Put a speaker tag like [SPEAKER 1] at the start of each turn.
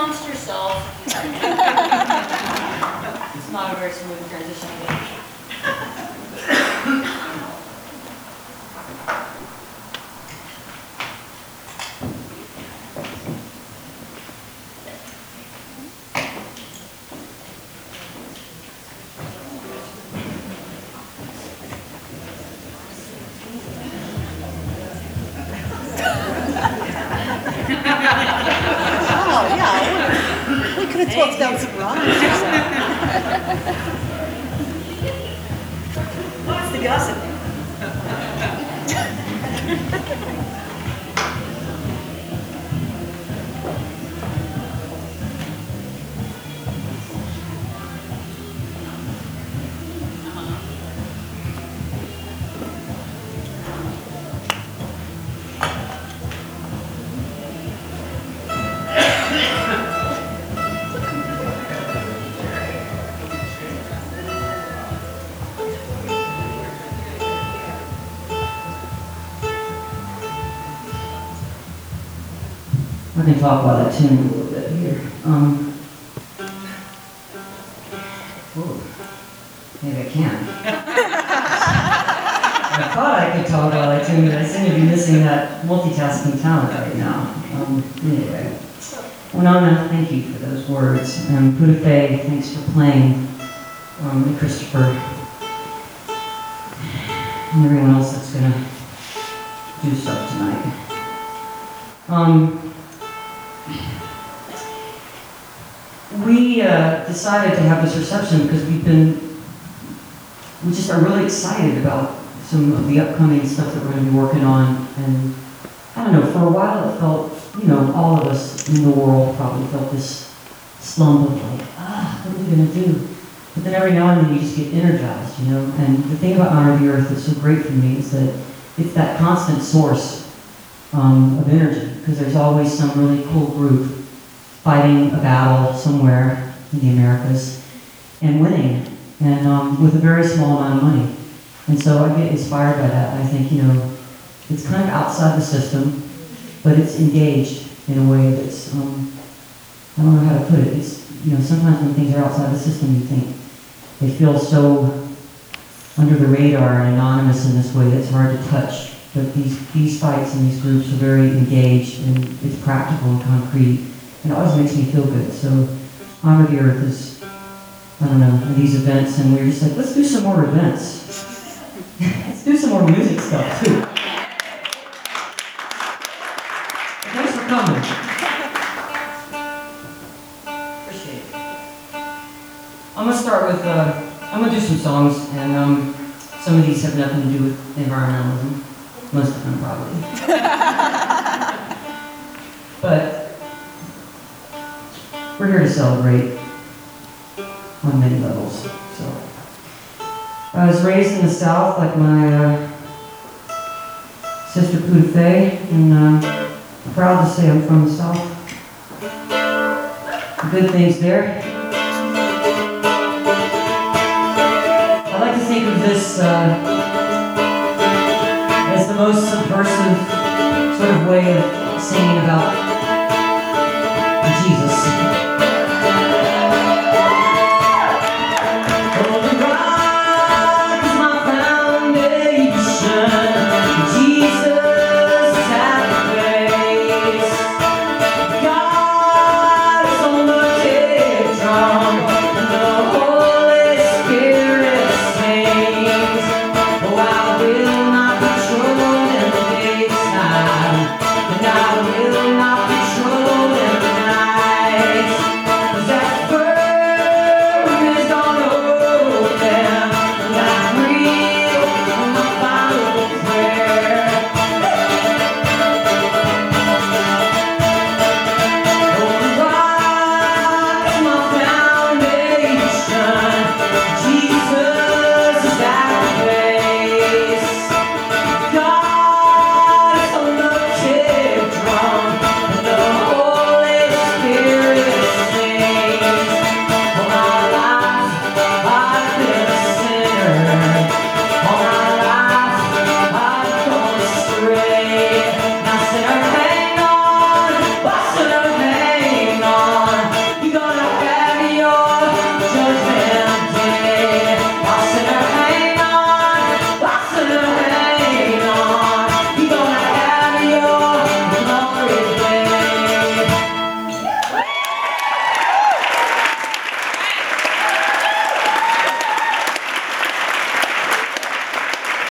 [SPEAKER 1] amongst yourself. It's not a very smooth transition.
[SPEAKER 2] Oh, yeah. We could have talked down some rhymes or something. What's the gossip?
[SPEAKER 3] I can talk about that tune a little bit here. Whoa, maybe I can. I thought I could talk about that tune, but I seem to be missing that multitasking talent right now. Anyway. Well, Nona, thank you for those words. Buddha Faye, thanks for playing. And Christopher. And everyone else that's going to do stuff tonight. We decided to have this reception because we just are really excited about some of the upcoming stuff that we're going to be working on. And I don't know, for a while it felt, all of us in the world probably felt this slump of like, what are we going to do? But then every now and then you just get energized, And the thing about Honor of the Earth that's so great for me is that it's that constant source of energy, because there's always some really cool group fighting a battle somewhere in the Americas and winning, and with a very small amount of money. And so I get inspired by that. I think, it's kind of outside the system, but it's engaged in a way that's, I don't know how to put it. It's, sometimes when things are outside the system, you think they feel so under the radar and anonymous in this way that it's hard to touch. But these fights and these groups are very engaged, and it's practical and concrete. And it always makes me feel good. So Honor of the Earth is, I don't know, these events, and we were just like, let's do some more events. Let's do some more music stuff, too. Thanks for coming. Appreciate it. I'm going to start with, I'm going to do some songs, and some of these have nothing to do with environmentalism. Most of them, probably. But we're here to celebrate on many levels. So I was raised in the South, like my sister Buddha Faye, and I'm proud to say I'm from the South. Good things there. I like to think of this as the most subversive sort of way of singing about